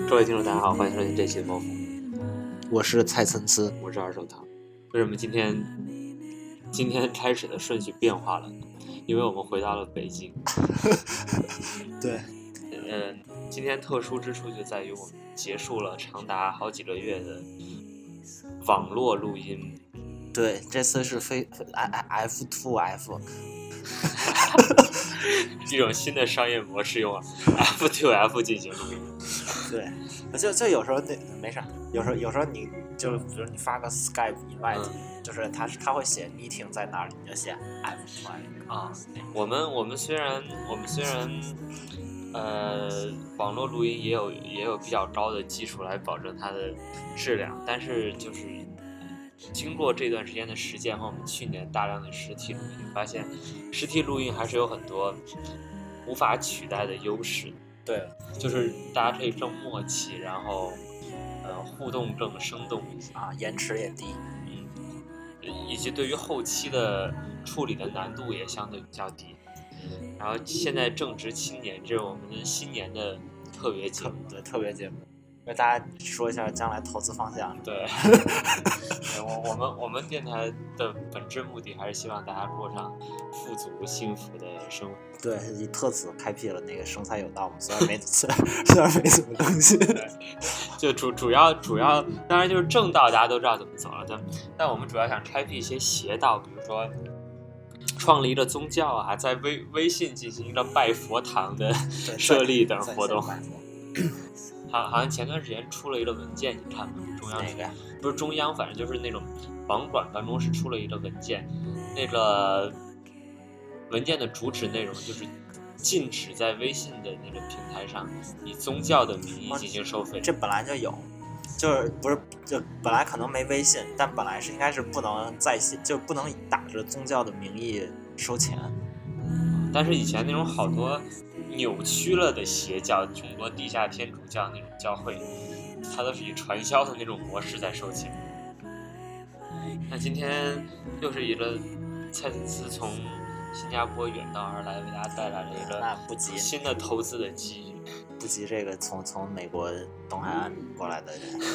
各位听众大家好，欢迎收听这期的猫风， 我是蔡参差， 我是二手糖。为什么今天开始的顺序变化了呢？因为我们回到了北京。 对， 今天特殊之处就在于我们结束了长达好几个月的网络录音。 对，这次是F2F， 一种新的商业模式，用 F2F 进行录音。 对，就有时候没事，有时候你就比如你发个 Skype invite，就是他会写 meeting 在哪里，你就写 F2F 啊。我们虽然网络录音也有比较高的技术来保证它的质量，但是就是经过这段时间的实践和我们去年大量的实体录音，发现实体录音还是有很多无法取代的优势。 对， 就是大家可以更默契，然后互动更生动一些啊，延迟也低， 以及对于后期的处理的难度也相对比较低。然后现在正值青年，这是我们的新年的特别节目， 对，特别节目，为大家说一下将来投资方向。 对，我们电台的本质目的还是希望大家过上富足幸福的生活。 对，以特此开辟了那个生财有道嘛，虽然没怎么更新。 就主要，当然就是正道，大家都知道怎么走了，但我们主要想开辟一些邪道，比如说创立一个宗教啊，在微信进行一个拜佛堂的设立等活动。好像前段时间出了一个文件，你看吗？中央不是中央，反正就是那种网管办公室出了一个文件，那个文件的主旨内容就是禁止在微信的那个平台上以宗教的名义进行收费。 这本来就有，就是不是就本来可能没微信，但本来是应该是不能在线，就不能打着宗教的名义收钱。 但是以前那种好多扭曲了的邪教，中国地下天主教那种教会，它都是以传销的那种模式在收钱。那今天又是一个蔡司司从新加坡远道而来，为大家带来了一个新的投资的机遇， 不及这个从美国东海岸过来的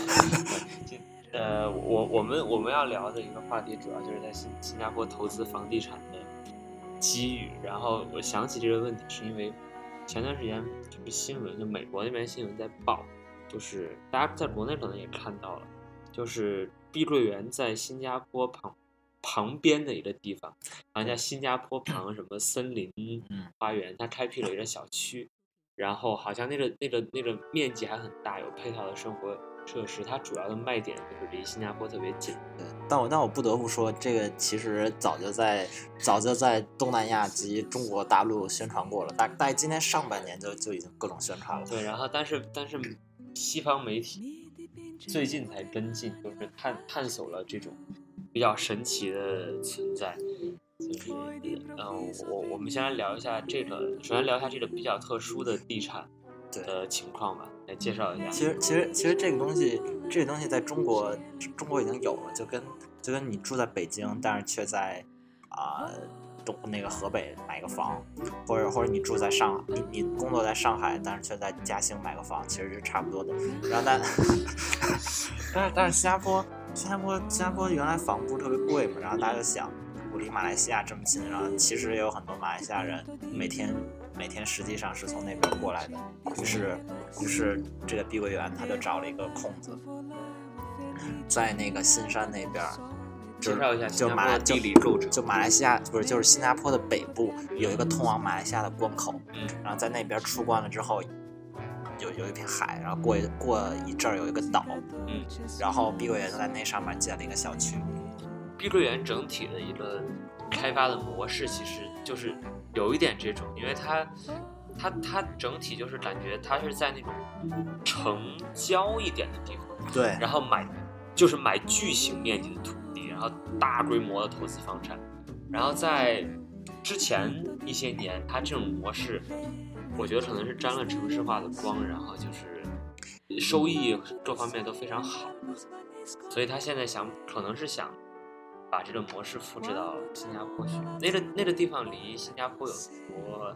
人。我们要聊的一个话题，主要就是在新加坡投资房地产的机遇。然后我想起这个问题，是因为前段时间就是新闻，就美国那边新闻在报，就是大家在国内可能也看到了，就是碧桂园在新加坡旁边的一个地方，好像叫新加坡旁什么森林花园，它开辟了一个小区，然后好像那个面积还很大，有配套的生活设施，它主要的卖点就是离新加坡特别近。 对，但我不得不说，这个其实早就在东南亚及中国大陆宣传过了，大概今年上半年就已经各种宣传了。 对，然后但是西方媒体最近才跟进，就是探索了这种比较神奇的存在。就是我们先来聊一下这个，首先聊一下这个比较特殊的地产的情况吧，来介绍一下。 其实这个东西在中国已经有了，就跟你住在北京，但是却在那个河北买个房，或者你住在上海，你工作在上海，但是却在嘉兴买个房，其实是差不多的。然后但是新加坡原来房不是特别贵嘛，然后大家就想，我离马来西亚这么近，然后其实也有很多马来西亚人每天实际上是从那边过来的，于是这个碧桂园他就找了一个空子，在那个新山那边。 介绍一下新加坡的地理构成。 就马来西亚不是，就是新加坡的北部有一个通往马来西亚的关口，然后在那边出关了之后，有一片海，然后过一阵儿有一个岛，然后碧桂园在那上面建了一个小区。 碧桂园整体的一个开发的模式其实就是有一点这种，因为它整体就是感觉它是在那种城郊一点的地方， 对， 然后买巨型面积的土地，然后大规模的投资房产，然后在之前一些年，它这种模式，我觉得可能是沾了城市化的光，然后就是收益各方面都非常好，所以他现在可能是想把这个模式复制到新加坡去。那个地方离新加坡有多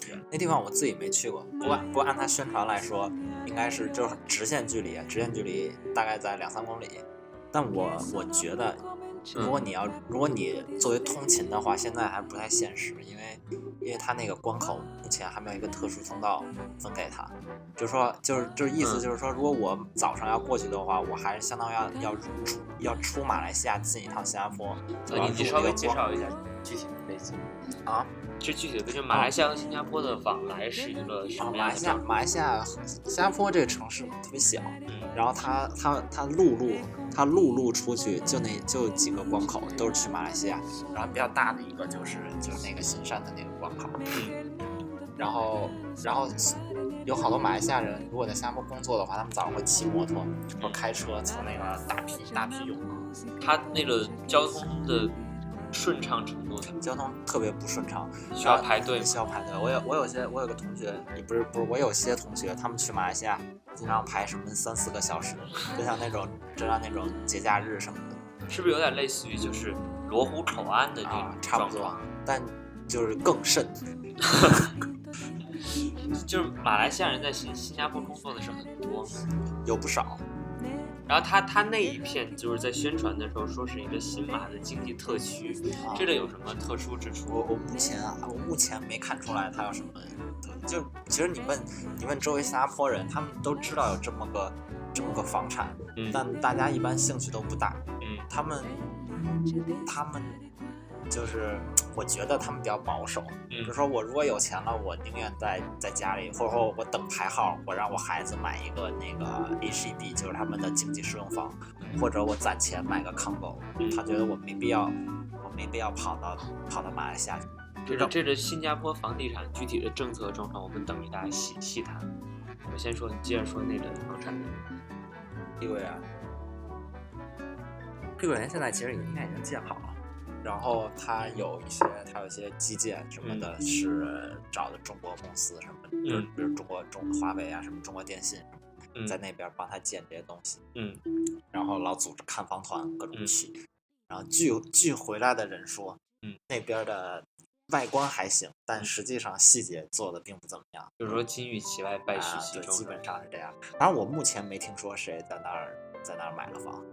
那地方我自己没去过，不过按他宣传来说，应该是就是直线距离大概在2-3公里。但我觉得，如果你作为通勤的话，现在还不太现实，因为他那个关口目前还没有一个特殊通道分给他，就是意思就是说，如果我早上要过去的话，我还是相当于要出马来西亚进一趟新加坡。 你稍微介绍一下具体的背景啊？ 是具体的，就是马来西亚和新加坡的往来是一个什么样的？ 马来西亚新加坡这个城市特别小，然后它陆路出去就几个关口都是去马来西亚，然后比较大的一个就是那个新山的那个关口，然后有好多马来西亚人，如果在新加坡工作的话，他们早上会骑摩托或开车从那个大批涌入， 它那个交通的顺畅程度， 交通特别不顺畅， 需要排队。 需要排队。我有个同学，不是，我有些同学，他们去马来西亚经常排什么3-4个小时，就像那种节假日什么的。 是不是有点类似于就是罗湖口岸的这种差不多，但就是更甚。 就是马来西亚人在新加坡工作的是很多， 有不少。 然后他那一片就是在宣传的时候说是一个新马的经济特区，这个有什么特殊之处？ 我目前没看出来它有什么，就其实你问周围新加坡人，他们都知道有这么个房产，但大家一般兴趣都不大。他们就是我觉得他们比较保守，就是说我如果有钱了，我宁愿在家里，或者说我等排号，我让我孩子买一个那个 HEB， 就是他们的经济适用房，或者我攒钱买个 condo。他觉得我没必要跑到马来西亚去。 这个新加坡房地产具体的政策状况，我们等一下细谈。我先说，你接着说那个房产的碧桂园。碧桂园现在其实应该已经建好了。然后它有一些基建什么的，是找的中国公司什么的，比如华为啊，什么中国电信，在那边帮他建这些东西。然后老组织看房团，各种去。然后据回来的人说，那边的外观还行，但实际上细节做的并不怎么样。 就是说金玉其外，败絮其中， 基本上是这样。当然，我目前没听说谁在那儿买了房。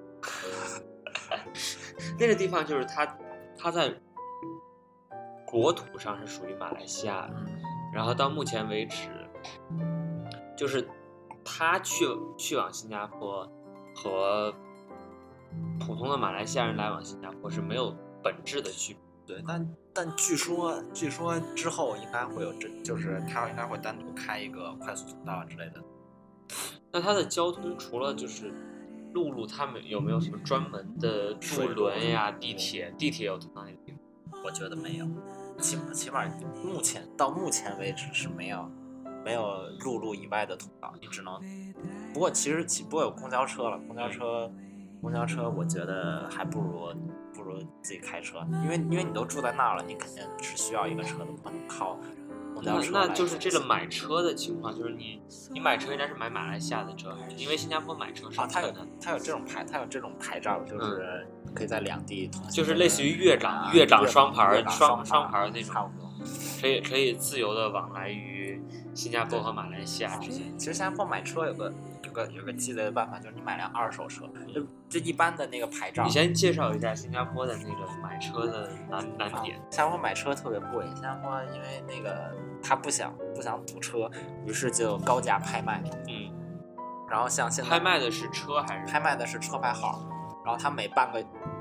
那个地方就是它在国土上是属于马来西亚的，然后到目前为止，就是他去往新加坡和普通的马来西亚人来往新加坡是没有本质的区别。 对，但据说之后应该会有就是他应该会单独开一个快速通道之类的。 那它的交通除了就是陆路，他们有没有什么专门的渡轮呀、地铁有通到那个地方？ 我觉得没有，起码到目前为止是没有陆路以外的通道，你只能。不过有公交车了，公交车我觉得还不如自己开车，因为你都住在那儿了，你肯定是需要一个车的，不能靠公交车。 那就是这个买车的情况，就是你买车应该是买马来西亚的车，还是因为新加坡买车是它有这种牌照，就是可以在两地同行， 就是类似于粤港双牌那种，差不多，可以自由的往来于新加坡和马来西亚之间。 其实新加坡买车有个鸡贼的办法，就是你买辆二手车，就一般的那个牌照。 你先介绍一下新加坡的那个买车的难点。 新加坡买车特别贵，新加坡因为那个他不想堵车，于是就高价拍卖。然后像现在拍卖的是车还是？ 拍卖的是车牌号，然后他每半个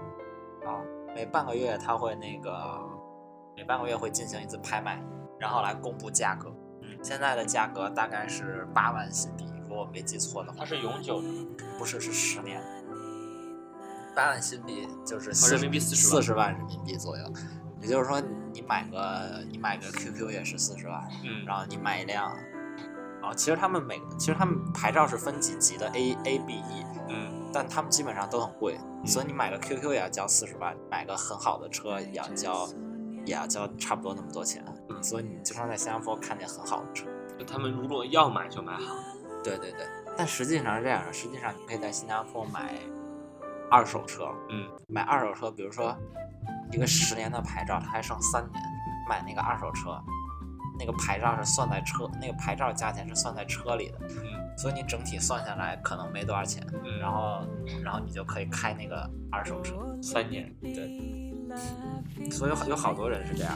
月他会每半个月会进行一次拍卖，然后来公布价格。现在的价格大概是8万新币，如果我没记错的话。 它是永久的？ 不是，是10年。8万新币就是人民币 40万人民币左右。也就是说，你买个 QQ 也是40万，然后你买一辆，其实他们牌照是分几级的 A、B、E，但他们基本上都很贵，所以你买个 QQ 也要交40万，买个很好的车也要交差不多那么多钱，所以你经常在新加坡看见很好的车。 他们如果要买就买好。 对，但实际上是这样的，实际上你可以在新加坡买二手车，买二手车，比如说一个10年的牌照，它还剩3年，买那个二手车， 那个牌照是算在那个牌照价钱是算在车里的，所以你整体算下来可能没多少钱，然后你就可以开那个二手车 3年， 对，所以有好多人是这样。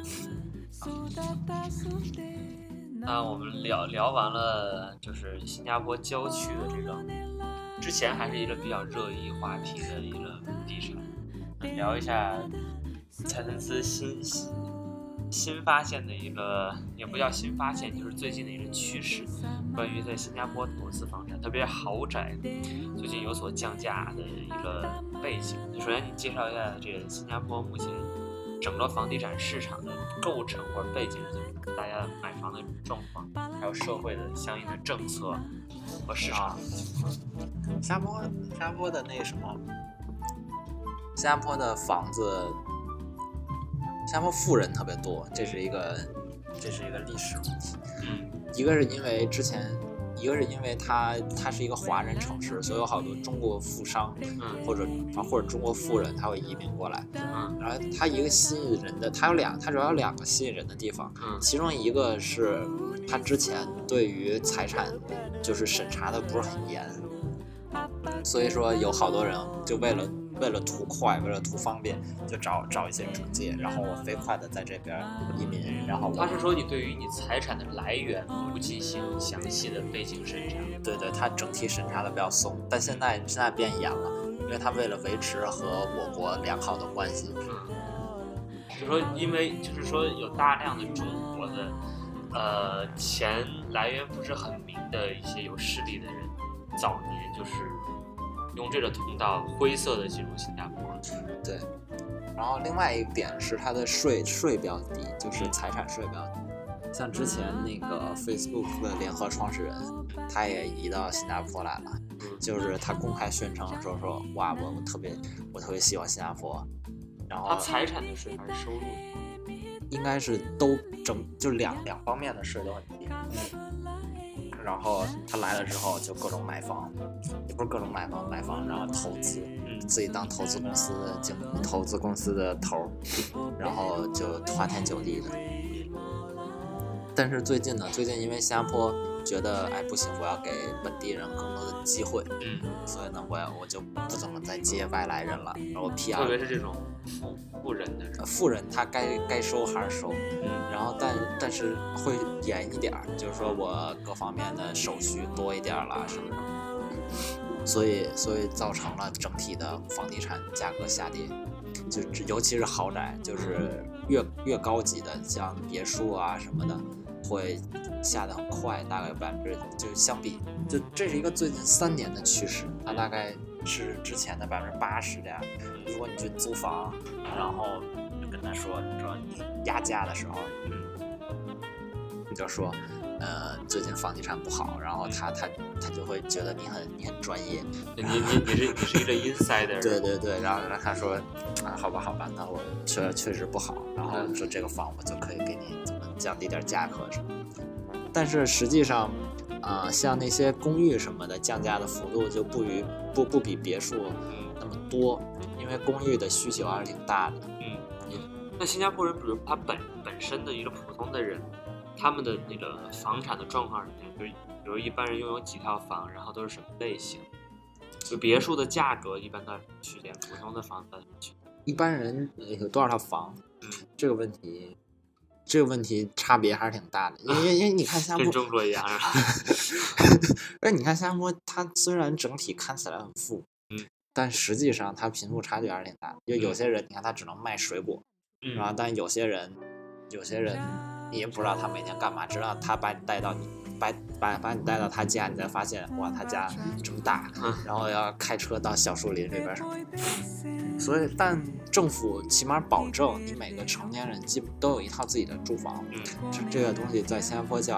那我们聊完了，就是新加坡郊区的这个，之前还是一个比较热议话题的一个地产，聊一下财政司新发现的一个，也不叫新发现，就是最近的一个趋势，关于在新加坡投资房产，特别是豪宅，最近有所降价的一个背景。首先，你介绍一下这个新加坡目前整个房地产市场的构成或者背景是怎么样，大家买房的状况，还有社会的相应的政策和市场情况。 新加坡的那什么，新加坡的房子，新加坡富人特别多，这是一个历史问题。一个是因为它是一个华人城市，所以有好多中国富商，或者中国富人他会移民过来。然后它一个吸引人的，它主要有2个吸引人的地方。其中一个是它之前对于财产就是审查的不是很严，所以说有好多人就为了图快，为了图方便，就找一些中介，然后我飞快的在这边移民。然后他是说你对于你财产的来源不进行详细的背景审查。 对，他整体审查的比较松，但现在变严了，因为他为了维持和我国良好的关系。 就是说，因为就是说有大量的中国的钱来源不是很明的一些有势力的人，早年就是用这个通道灰色的进入新加坡。 对，然后另外一个点是它的税比较低，就是财产税比较低。像之前那个 Facebook 的联合创始人，他也移到新加坡来了，就是他公开宣称说哇，我特别喜欢新加坡。然后他财产的税还是收入？ 应该是都就两方面的税都很低。然后他来了之后就各种买房，也不是各种买房，然后投资，自己当投资公司的头，然后就花天酒地的。但是最近因为新加坡觉得不行，我要给本地人更多的机会，所以呢我就不怎么再接外来人了，然后 PR， 特别是这种富人的人， 富人他该收还是收，然后但是会严一点，就是说我各方面的手续多一点了，是不是？所以造成了整体的房地产价格下跌，就尤其是豪宅，就是越高级的，像别墅啊什么的，会下得很快，大概就相比，就这是一个最近3年的趋势，它大概是之前的80%这样。如果你去租房，然后就跟他说你压价的时候，你就说最近房地产不好，然后他就会觉得你很专业， 你是一个 insider。 对，然后他说好吧，那我确实不好，然后说这个房我就可以给你怎么降低点价格什么的。但是实际上像那些公寓什么的降价的幅度就不比别墅那么多，因为公寓的需求还是挺大的。 那新加坡人，比如他本身的一个普通的人，他们的那个房产的状况是什么？就比如一般人拥有几套房，然后都是什么类型？就别墅的价格一般到什么区间？普通的房子到什么区间？ 一般人有多少套房？这个问题差别还是挺大的，因为你看新加坡跟中国一样啊。 而你看新加坡，它虽然整体看起来很富，但实际上它贫富差距还是挺大的。有些人你看他只能卖水果，然后但有些人你也不知道他每天干嘛，直到他把你带到他家，你才发现哇，他家这么大，然后要开车到小树林里边什么的。所以但政府起码保证你每个成年人基本都有一套自己的住房。这个东西在新加坡叫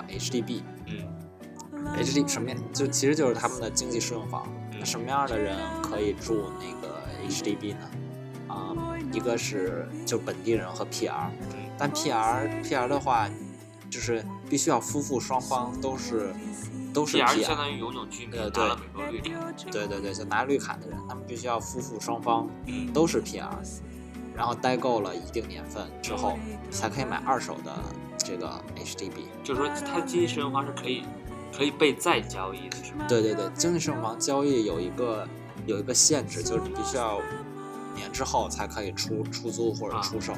HDB。HDB 什么就其实就是他们的经济适用房。什么样的人可以住那个 HDB 呢？一个是就本地人和 PR，但 PR 的话，就是必须要夫妇双方都是 PR， 相当于永久居民，拿了美国绿卡。 对，就拿绿卡的人，他们必须要夫妇双方都是 PR，然后待够了一定年份之后，才可以买二手的这个 HDB。 就是说它经济适用房是可以被再交易的，是吗？ 对对对，经济适用房交易有一个限制，就是你必须要5年之后才可以出租或者出售。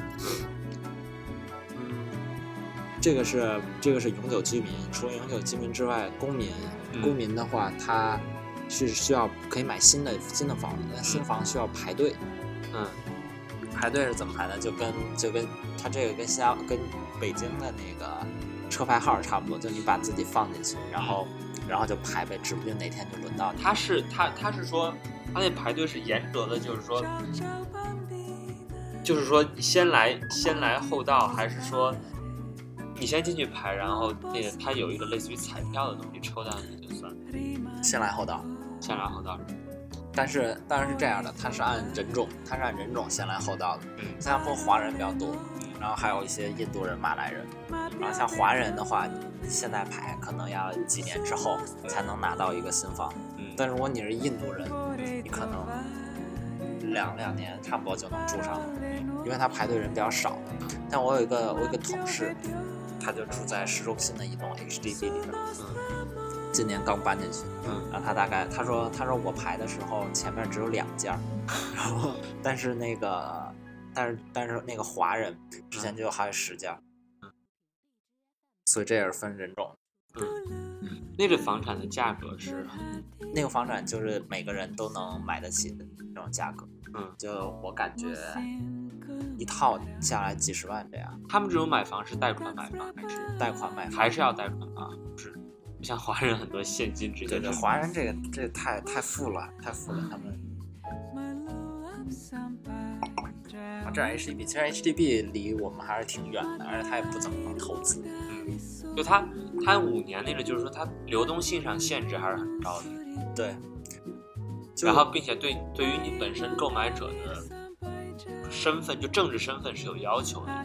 这个是永久居民，除了永久居民之外，公民的话，他是需要可以买新的房子，但新房需要排队。排队是怎么排的？就跟他这个跟北京的那个车牌号差不多，就你把自己放进去，然后就排呗，指不定哪天就轮到你。 他是说他那排队是严格的，就是说你先来后到，还是说你先进去排，然后那个他有一个类似于彩票的东西，抽到你就算先来后到。但是当然是这样的，它是按人种先来后到的。新加坡华人比较多，然后还有一些印度人、马来人。然后像华人的话，你现在排可能要几年之后才能拿到一个新房。但如果你是印度人，你可能两年差不多就能住上，因为他排队人比较少。但我有一个同事，他就住在市中心的一栋 HDB 里边。今年刚搬进去，然后他说我排的时候前面只有2家，然后但是那个华人之前就还有10家，所以这也是分人种。 那个房产的价格是？ 那个房产就是每个人都能买得起的这种价格。就我感觉一套下来几十万这样。他们这种买房是贷款买房还是贷款买房？ 还是要贷款啊？不是。像华人很多现金直接。 对，华人这太富了，他们。这 HDB 其实 HDB 离我们还是挺远的，而且它也不怎么能投资。 就它5年那个，就是说它流动性上限制还是很高的。 对。 然后并且对于你本身购买者的身份，就政治身份是有要求的。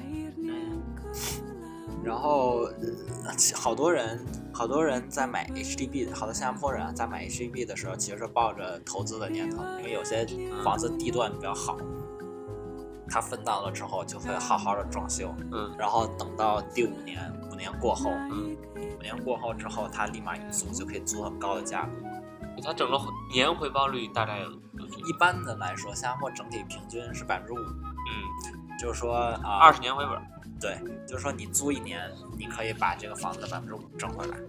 然后好多人在买 HDB， 好多新加坡人在买 HDB 的时候，其实是抱着投资的念头，因为有些房子地段比较好，他分到了之后就会好好的装修，然后等到第5年过后，5年过后之后，他立马一租就可以租很高的价格。 它整个年回报率大概有？ 一般的来说，新加坡整体平均是5%。就是说 20年回本。 对，就是说你租1年，你可以把这个房子的5%挣回来。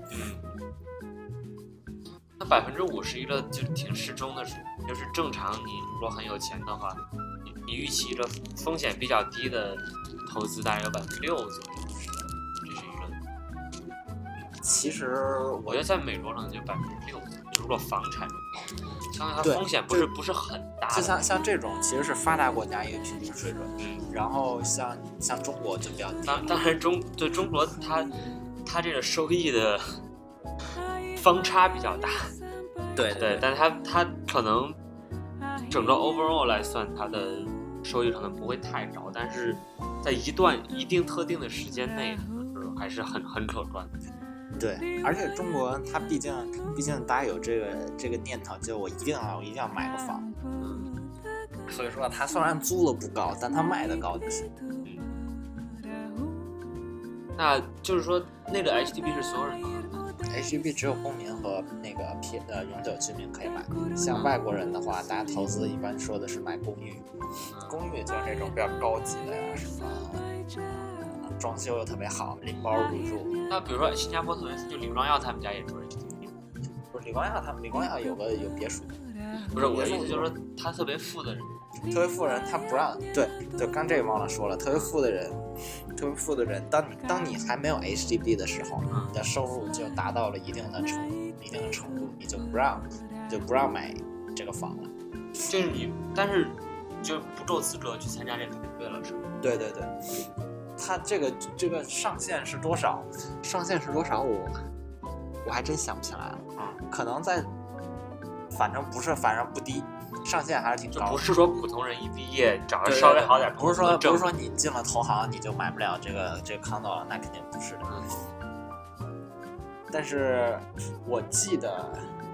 那5%是一个就是挺适中的水平，就是正常你如果很有钱的话，你预期一个风险比较低的投资大概有6%左右，这是一个。 其实我觉得在美国可能就6%左右，如果房产，相对它风险不是很大的。 就像这种其实是发达国家一个平均水准。然后像中国就比较低。 当然中国它这个收益的方差比较大。对，但它可能整个 overall 来算，它的收益可能不会太高，但是在一定特定的时间内，还是很可观的。 对，而且中国它毕竟大家有这个念头，就我一定要买个房。所以说他虽然租的不高，但他卖的高就行。 那就是说那个 HDB 是所有人都能买 ？HDB 只有公民和那个永久居民可以买。像外国人的话，大家投资一般说的是买公寓。公寓就是这种比较高级的呀，什么装修又特别好，拎包入住。 那比如说新加坡特别就李光耀他们家也住 HDB。 不是李光耀有别墅。 不是我的意思，就是说他特别富的人， 他不让。对，刚这个忘了说了，特别富的人，当你还没有 HDB 的时候，你的收入就达到了一定的程度，你就不让买这个房了。 就是但是就不够资格去参加这个团队了，是吗？ 对。他这个上限是多少？我还真想不起来了。可能反正不低，上限还是挺高的。 就不是说普通人一毕业找个稍微好点， 不是说你进了投行你就买不了这个 condo 了，那肯定不是的。但是我记得，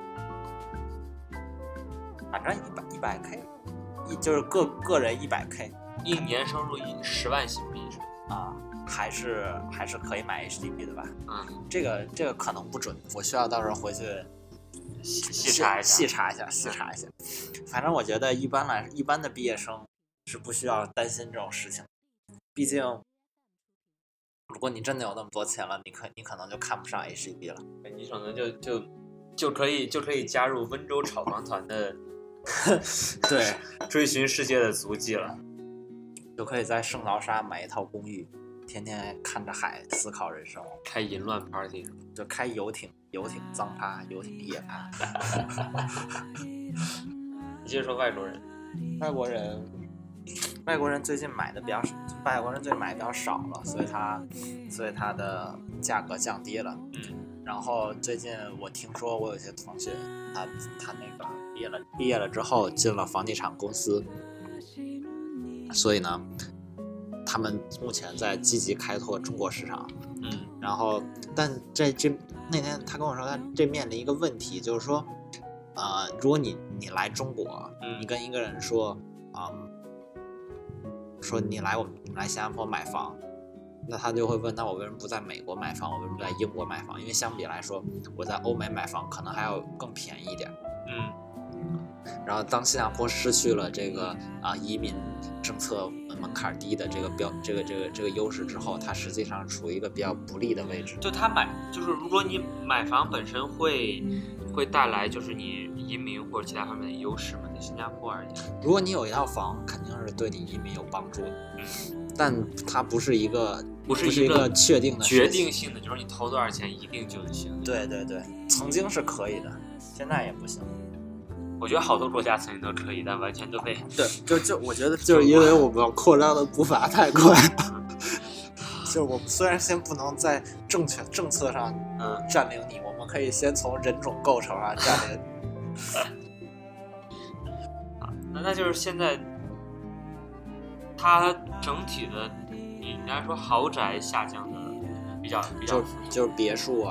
反正100K，就是个人100K， 一年收入10万新币是啊。 还是可以买 HDB 的吧？ 嗯， 这个可能不准，我需要到时候回去细查一下。 细查一下。反正我觉得一般的毕业生是不需要担心这种事情，毕竟如果你真的有那么多钱了，你可能就看不上 HDB 了。 你可能就可以加入温州炒房团的对， 追寻世界的足迹了， 就可以在圣淘沙买一套公寓，天天看着海思考人生， 开淫乱 party， 就开游艇脏趴，游艇夜趴。 你接着说外国人。 外国人最近买的比较少，外国人最近买的比较少了，所以它的价格降低了。然后最近我听说我有些同学，他那个毕业了之后进了房地产公司，所以呢，他们目前在积极开拓中国市场。然后但那天他跟我说，他这面临一个问题，就是说，如果你来中国，你跟一个人说，说你来新加坡买房，那他就会问，那我为什么不在美国买房？我为什么不在英国买房？因为相比来说，我在欧美买房可能还要更便宜一点。然后当新加坡失去了这个移民政策门槛低的这个优势之后，它实际上处于一个比较不利的位置。 就是如果你买房本身会带来就是你移民或者其他方面的优势嘛，在新加坡而言， 如果你有一套房，肯定是对你移民有帮助的。但它不是一个确定的决定性的，就是你投多少钱一定就行。 对，曾经是可以的，现在也不行。 我觉得好多国家曾经都可以，但完全都被就我觉得就是因为我们扩张的步伐太快了。就是我们虽然先不能在政策上占领你，我们可以先从人种构成上占领你。 那就是现在它整体的你应该说豪宅下降的比较就是别墅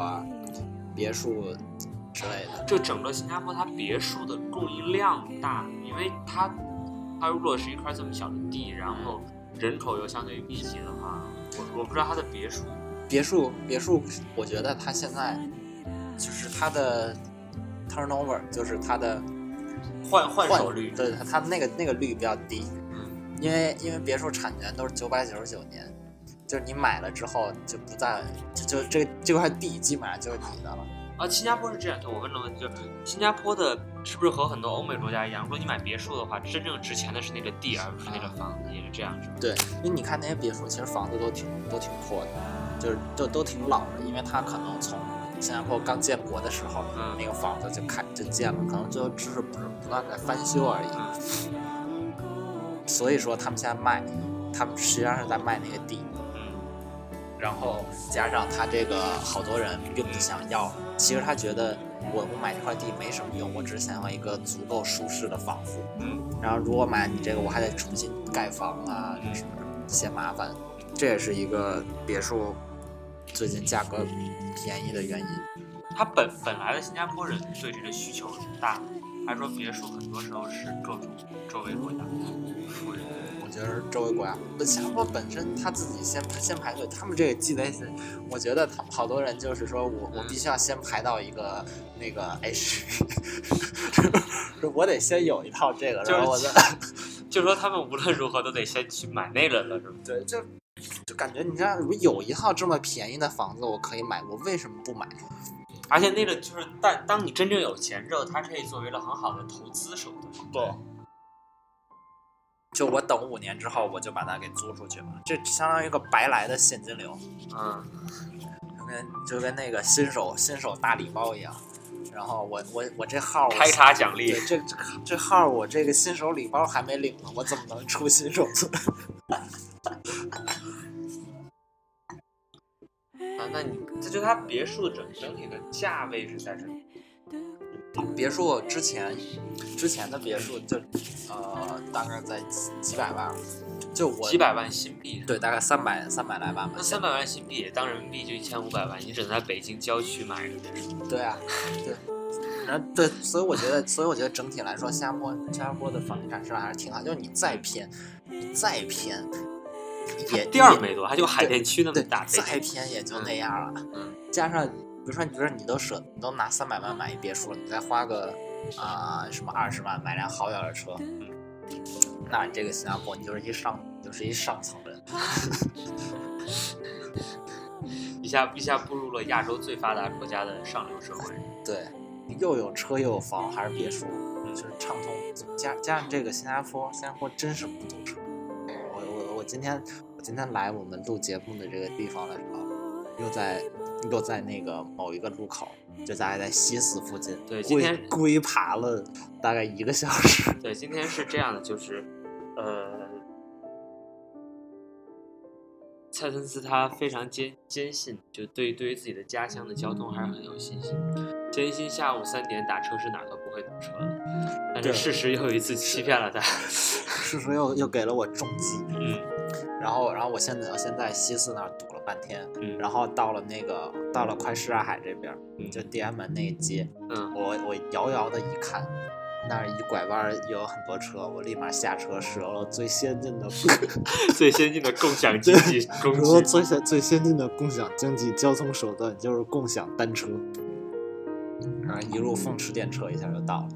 之类的。 就整个新加坡它别墅的供应量大，因为它如果是一块这么小的地，然后人口又相对于密集的话，我不知道它的别墅， 我觉得它现在就是它的 turnover， 就是它的换手率， 对，它那个率比较低。因为别墅产权都是999年，就是你买了之后就不再就这块地基本上就是你的了。 新加坡是这样，我问的问题就是新加坡的是不是和很多欧美国家一样，如果你买别墅的话，真正值钱的是那个地，而不是那个房子，也是这样，是吧？ 对，因为你看那些别墅，其实房子都挺破的，就是都挺老的，因为它可能从新加坡刚建国的时候，那个房子就建了，可能最后只是不断在翻修而已。所以说他们现在卖，他们实际上是在卖那个地。然后加上他这个好多人并不想要，其实他觉得我买这块地没什么用，我只是想要一个足够舒适的房子。然后如果买你这个，我还得重新盖房啊，什么嫌麻烦。这也是一个别墅最近价格便宜的原因。 他本来的新加坡人对这个需求是大的，还说别墅很多时候是各种周围国家富人。 我觉得是周围国家，新加坡本身他自己先排队，他们这个积累，我觉得他们好多人就是说我必须要先排到一个那个 H， 我得先有一套这个，然后我再就说他们无论如何都得先去买那个了，是吗？ 对，就感觉你知道，我有一套这么便宜的房子我可以买，我为什么不买？ 而且那个就是当你真正有钱之后，它可以作为一个很好的投资手段。 对。就我等5年之后，我就把它给租出去了，这相当于一个白来的现金流。就跟那个新手大礼包一样。然后我这号开卡奖励， 对，这号我这个新手礼包还没领呢，我怎么能出新手村？ 那你这就它别墅整体的价位是在这里。 别墅之前的别墅就大概在几百万，就我几百万新币， 对，大概300来万吧。 那300万新币也当人民币就1500万，你只能在北京郊区买一个别墅。 对啊，对。然后对，所以我觉得整体来说，新加坡的房地产市场还是挺好。就是你再偏， 也地儿没多，它就海淀区那么对， 大， 再偏也就那样了。加上比如说你都拿300万买一别墅，你再花个什么20万买辆好点的车，那你这个新加坡你就是一上层人。 一下步入了亚洲最发达国家的上流社会。 对，又有车又有房，还是别墅，就是畅通。加上这个新加坡真是不堵车。我今天来我们录节目的这个地方的时候，又在那个某一个路口，就大概在西四附近， 对，今天龟爬了大概1个小时。 对，今天是这样的，就是蔡森斯他非常坚信，就对于自己的家乡的交通还是很有信心，坚信下午3点打车是哪都不会堵车的。但是事实又一次欺骗了他， 事实又给了我重击。然后我现在西四那儿堵了半天，然后到了快什刹海这边，就地安门那一街，我遥遥的一看，那儿一拐弯有很多车，我立马下车使用了最先进的共享经济工具， 最先进的共享经济交通手段就是共享单车，然后一路风驰电掣一下就到了。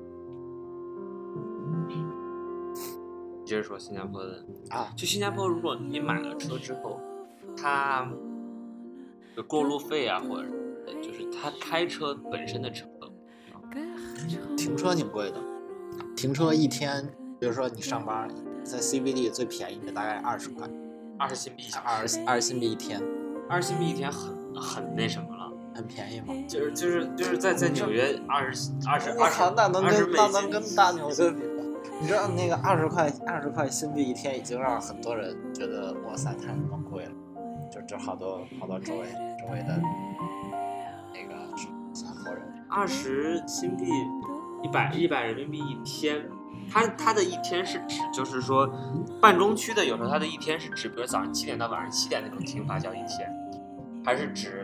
接着说新加坡的就新加坡，如果你买了车之后，它有过路费啊，或者就是它开车本身的成本， 停车挺贵的，停车一天，比如说你上班在 CBD 最便宜的大概20块 ，20新币 20新币一天 ，20新币一天很那什么了， 很便宜吗？ 就是在纽约20， 那能跟大纽约比？你知道那个20块新币一天已经让很多人觉得哇塞太他妈贵了，就好多周围的那个新加坡人 ，20新币100人民币一天，它的一天是指就是说半中区的有时候它的一天是指比如早上7点到晚上7点那种停法叫一天，还是指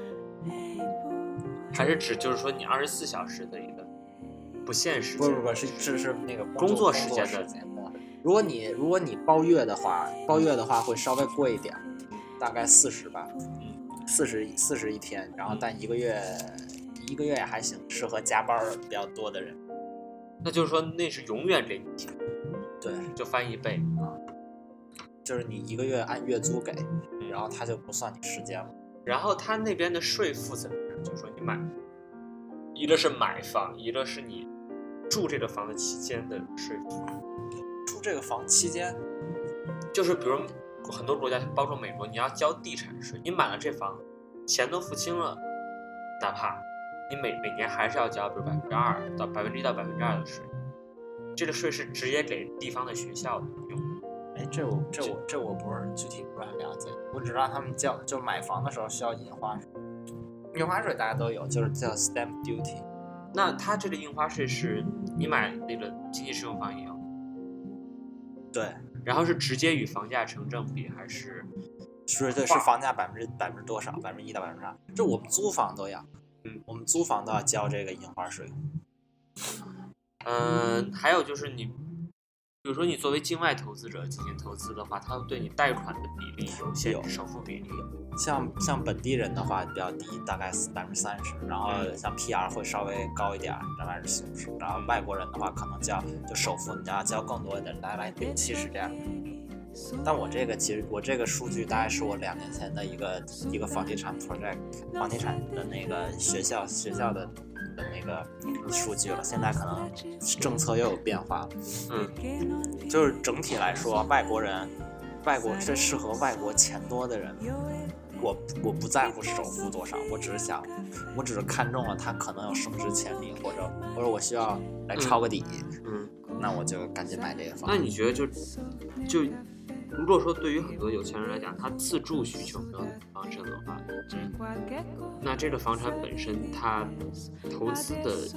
就是说你24小时的一个不限时间？ 不是那个工作时间的。 如果你包月的话会稍微贵一点，大概40吧，40一天，然后但一个月也还行，适合加班比较多的人。 那就是说那是永远给你钱， 对， 就翻1倍就是你一个月按月租给，然后他就不算你时间了。 然后他那边的税负怎么样？就是说你一个是买房，一个是你住这个房子期间的税负。 住这个房期间， 就是比如很多国家，包括美国，你要交地产税，你买了这房，钱都付清了，哪怕你每年还是要交，比如1%到1%到2%的税。这个税是直接给地方的学校用。 这我不是具体不是很了解，我只知道他们就买房的时候需要印花税，印花税大家都有，就是叫 stamp duty。 那它这个印花税是你买那个经济适用房也有？ 对， 然后是直接与房价成正比，还是？ 是房价百分之多少？1%到2%，这我们租房都要，我们租房都要交这个印花税。 还有就是你，比如说你作为境外投资者进行投资的话，它对你贷款的比例有限制，首付比例。 像本地人的话比较低，大概30%，然后像 PR 会稍微高一点，40%，然后外国人的话可能就首付你要交更多一点，大概60%这样。但我这个数据大概是我2年前的一个房地产 project， 房地产的那个学校的那个数据了，现在可能政策又有变化。就是整体来说，外国这适合外国钱多的人。我不在乎首付多少，我只是看中了它可能有升值潜力，或者我需要来抄个底，那我就赶紧买这个房。 那你觉得就如果说对于很多有钱人来讲，他自住需求没有房产的话，那这个房产本身它投资的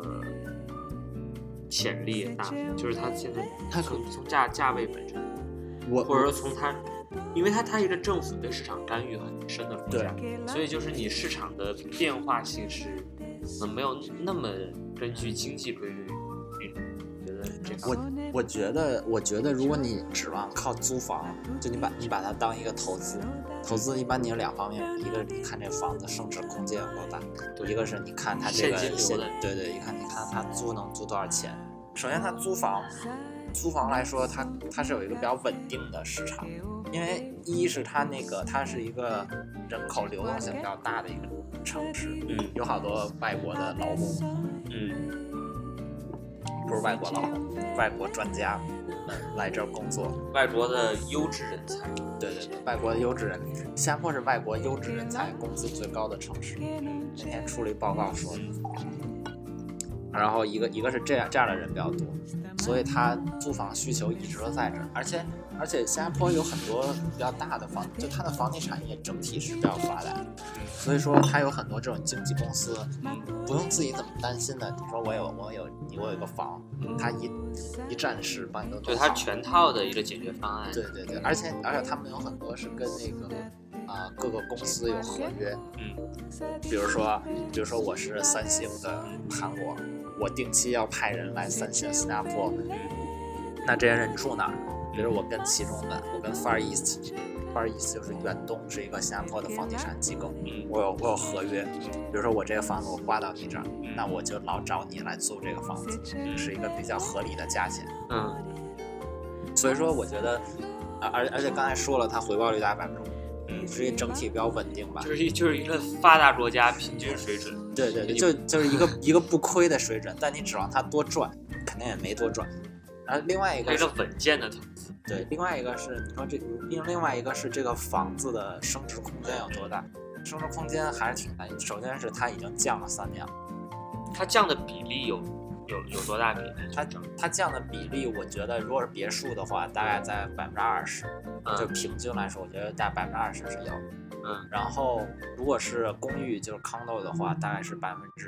潜力也大，就是它现在它从价位本身，或者说从它。因为它一个政府对市场干预很深的国家，所以就是你市场的变化性是没有那么根据经济规律。觉得这个我觉得如果你指望靠租房，就你把它当一个投资一般你有两方面，一个是你看这房子升值空间有多大，一个是你看它这个对，你看它租能租多少钱。首先它租房来说，它是有一个比较稳定的市场，因为一是它是一个人口流动性比较大的一个城市，有好多外国的劳工，不是外国劳工，外国专家来这儿工作， 外国的优质人才， 对，外国的优质人，新加坡是外国优质人才工资最高的城市，那天出了一报告说，然后一个是这样的人比较多，所以他租房需求一直都在这儿，而且新加坡有很多比较大的就它的房地产业整体是比较发达的，所以说它有很多这种经纪公司，不用自己怎么担心的。你说我有一个房，它一站式帮你都弄好， 对，它全套的一个解决方案。 对，而且他们有很多是跟那个各个公司有合约，比如说我是三星的韩国，我定期要派人来三星新加坡，那这些人住哪儿？比如我跟Far East 就是远东，是一个新加坡的房地产机构，我有合约，比如说我这个房子我挂到你这儿，那我就老找你来租这个房子，是一个比较合理的价钱。所以说我觉得，而且刚才说了，它回报率大概5%，所以整体比较稳定吧。 就是一个发达国家平均水准。 对，就是一个不亏的水准，但你指望它多赚，肯定也没多赚。然后另外一个是稳健的投资。 对，另外一个是你说另外一个是这个房子的升值空间有多大？升值空间还是挺大。首先是它已经降了3年了， 它降的比例有多大比例？ 它降的比例，我觉得如果是别墅的话，大概在20%，就平均来说，我觉得大概20%是有。然后如果是公寓就是 condo 的话，大概是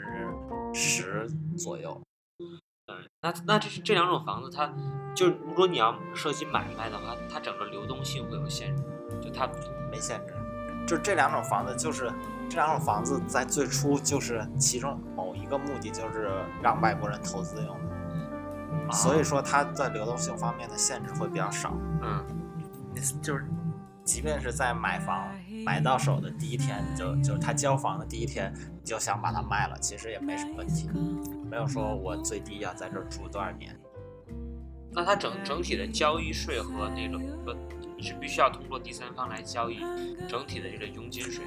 10%左右。 那这两种房子，它就如果你要涉及买卖的话，它整个流动性会有限制，就它没限制。就这两种房子在最初就是其中某一个目的就是让外国人投资用的，所以说它在流动性方面的限制会比较少。就是即便是在买到手的第一天，就他交房的第一天，你就想把它卖了，其实也没什么问题，没有说我最低要在这儿住多少年。 那它整体的交易税和那种你是必须要通过第三方来交易整体的这个佣金税。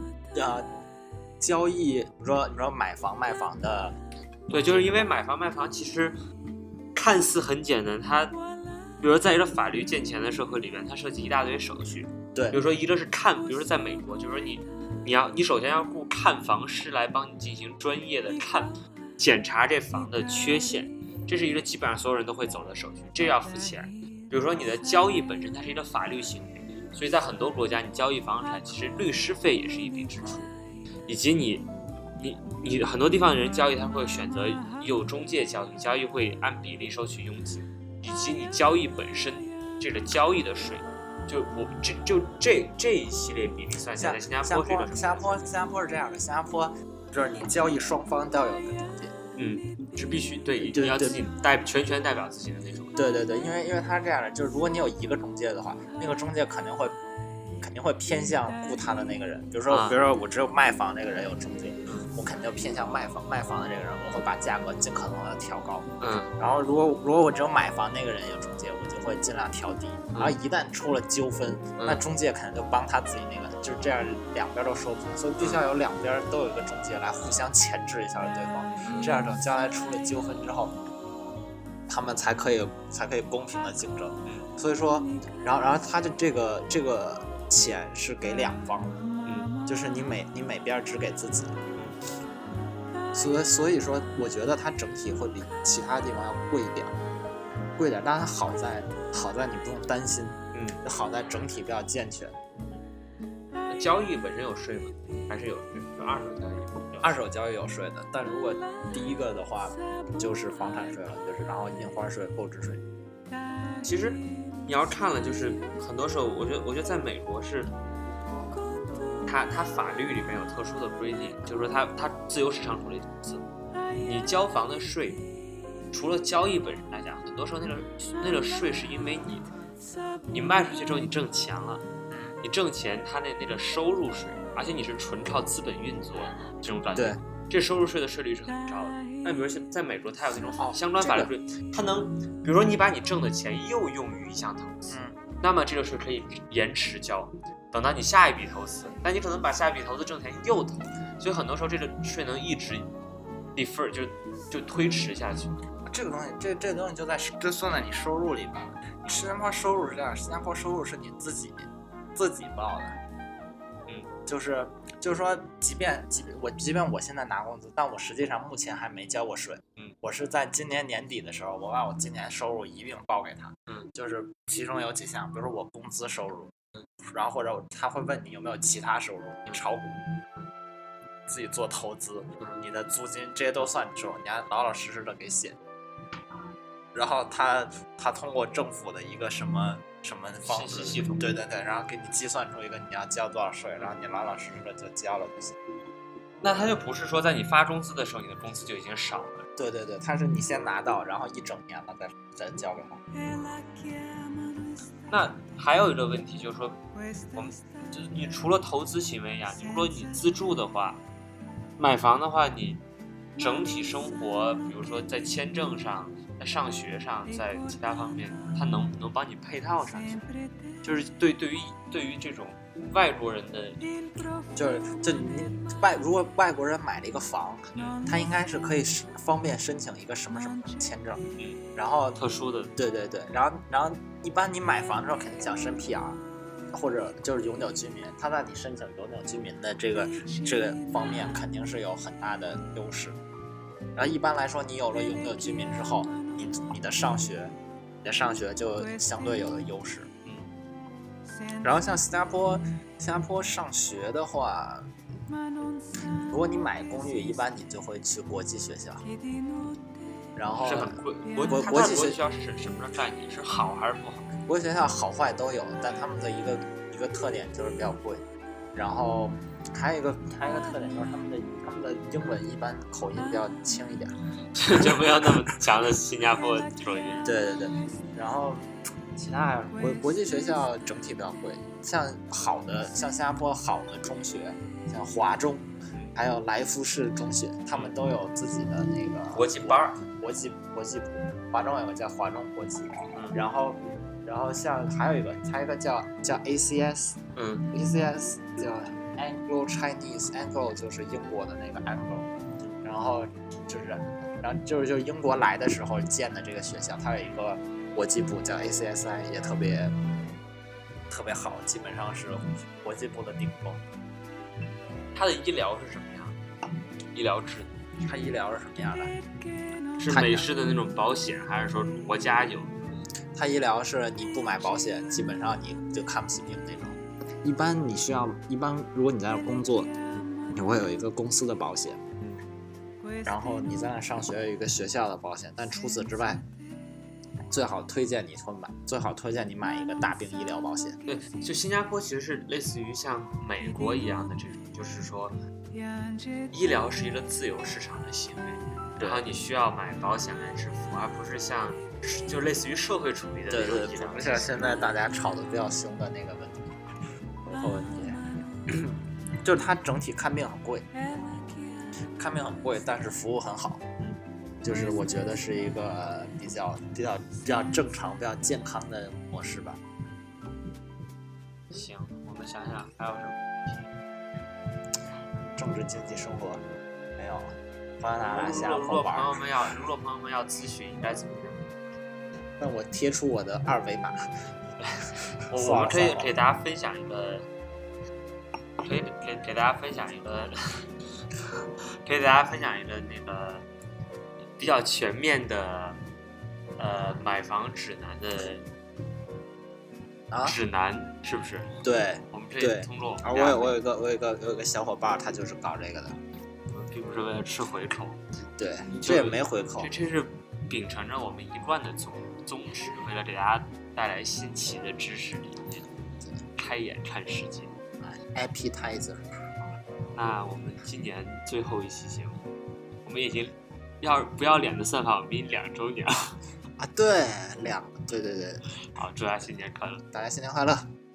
交易你说买房卖房的， 对，就是因为买房卖房其实看似很简单，它比如在一个法律健全的社会里边，它涉及一大堆手续。 对， 比如说一个是比如说在美国，就是说你首先要雇看房师来帮你进行专业的检查这房的缺陷，这是一个基本上所有人都会走的手续，这要付钱。比如说你的交易本身它是一个法律行为，所以在很多国家你交易房产其实律师费也是一笔支出，以及你很多地方的人交易他会选择有中介交易会按比例收取佣金，以及你交易本身这个交易的税，这一系列比例算下来，新加坡是这样的，新加坡就是你交易双方都要有一个中介， 是必须对，你要自己全权代表自己的那种。 对，因为它是这样的，就是如果你有一个中介的话，那个中介肯定会偏向雇他的那个人，比如说我只有卖房那个人有中介，我肯定偏向卖房的这个人，我会把价格尽可能的调高。然后如果我只有买房那个人有中介，我就会尽量调低。然后一旦出了纠纷，那中介肯定就帮他自己那个，就是这样两边都受苦，所以必须要有两边都有一个中介来互相钳制一下对方，这样等将来出了纠纷之后，他们才可以公平的竞争。所以说，然后他的这个钱是给两方的，就是你每边只给自己。所以说，我觉得它整体会比其他地方要贵一点，但它好在你不用担心，好在整体比较健全。 交易本身有税吗？还是有税？就二手交易有税的，但如果第一个的话，就是房产税了，然后印花税、购置税。 其实你要看了，就是很多时候，我觉得在美国是。它法律里面有特殊的规定，就是说它自由市场主义投资，你交房的税，除了交易本身来讲， 很多时候那个税是因为你卖出去之后你挣钱了，你挣钱它那个收入税，而且你是纯靠资本运作这种感觉，这收入税的税率是很高的。那比如在美国，它有那种相关法律税，它能，比如说你把你挣的钱又用于一项投资，那么这个税可以延迟交，等到你下一笔投资，但你可能把下一笔投资挣钱又投，所以很多时候这个税能一直 defer 就推迟下去。 这个东西，这个东西就算在你收入里边了。新加坡收入是这样，新加坡收入是你自己报的。就是说，即便我现在拿工资，但我实际上目前还没交过税。我是在今年年底的时候，我把我今年收入一并报给他。就是其中有几项，比如说我工资收入，然后或者他会问你有没有其他收入，你炒股、自己做投资、你的租金这些都算你收入，你要老老实实的给写。然后他通过政府的一个什么方式， 系统， 对，然后给你计算出一个你要交多少税，然后你老老实实的就交了就行。 那他就不是说在你发工资的时候你的工资就已经少了。 对，他是你先拿到，然后一整年了再交给他。 那还有一个问题就是说，就是你除了投资行为呀，如果你自住的话，买房的话，你整体生活，比如说在签证上、在上学上、在其他方面，它能帮你配套上去。就是对于这种外国人的， 如果外国人买了一个房，他应该是可以方便申请一个什么签证，然后特殊的， 对，然后一般你买房的时候肯定想申 PR， 或者就是永久居民，他在你申请永久居民的这个方面肯定是有很大的优势。然后一般来说，你有了永久居民之后，你的上学就相对有了优势。然后像新加坡上学的话，如果你买公寓，一般你就会去国际学校，然后是很贵。国际学校是什么概念？是好还是不好？ 国际学校好坏都有，但他们的一个特点就是比较贵。然后还有一个特点就是他们的英文一般口音比较轻一点， 就不要那么强的新加坡口音。 对，然后其他国际学校整体比较贵，像新加坡好的中学，像华中，还有来福士中学，他们都有自己的那个国际班、 国际部。华中有个叫华中国际，然后像还有一个叫 ACS， ACS 叫 Anglo Chinese， 就是英国的那个 Anglo， 然后就是英国来的时候建的这个学校，它有一个国际部叫 ACSI， 也特别好，基本上是国际部的顶峰。 它的医疗是什么样的？医疗制度？ 它医疗是什么样的？ 是美式的那种保险，还是说国家有？ 它医疗是你不买保险，基本上你就看不起病那种。一般如果你在那工作，你会有一个公司的保险，然后你在那上学有一个学校的保险，但除此之外，最好推荐你买一个大病医疗保险。 对，就新加坡其实是类似于像美国一样的这种，就是说医疗是一个自由市场的行为，然后你需要买保险来支付，而不是像就类似于社会主义的那种医疗。 不像现在大家吵得比较凶的那个问题，然后就是它整体看病很贵，但是服务很好。就是我觉得是一个比较正常、比较健康的模式吧。 行，我们想想还有什么问题？ 政治经济生活没有了。欢迎大家来新加如果坡玩。 如果朋友们要咨询，应该怎么样？ 那我贴出我的2维码。 我们可以给大家分享一个，给大家分享一个，给大家分享一个那个比较全面的买房指南的指南，是不是？ 对， 我们可以通过我有一个小伙伴，他就是搞这个的。 并不是为了吃回口。 对，这也没回口。 这是秉承着我们一贯的宗旨，为了给大家带来新奇的知识理念，开眼看世界。 Appetizer。 那我们今年最后一期节目，我们已经不要脸的算法，我们已经2周年了。 啊，对，对， 好，祝大家新年快乐。 大家新年快乐。